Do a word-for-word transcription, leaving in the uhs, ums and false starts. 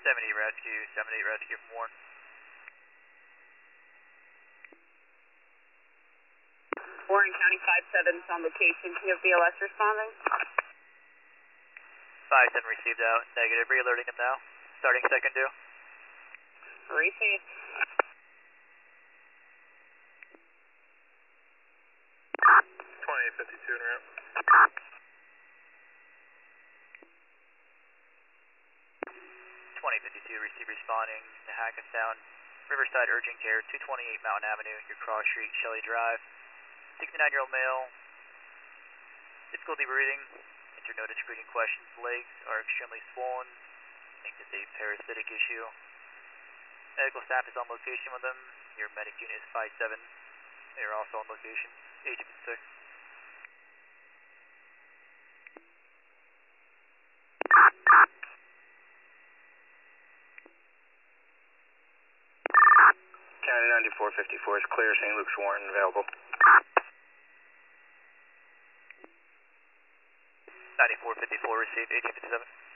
seventy rescue, seventy rescue from Warren. Warren County five seven is on location. Do you have B L S responding? five seven received out. Negative. Re-alerting him now. Starting second due. Received. twenty-eight fifty-two en route. twenty fifty-two, receive responding to Hackettstown. Riverside Urgent Care, two twenty-eight Mountain Avenue, your cross street, Shelley Drive. sixty-nine-year-old male, difficulty breathing, internoted screening questions, legs are extremely swollen. I think it's a parasitic issue. Medical staff is on location with them. Your medic unit is five seven. They are also on location. Agent six. County ninety-four fifty-four is clear. Saint Luke's Warren available. ninety-four fifty-four received. Agent fifty-seven.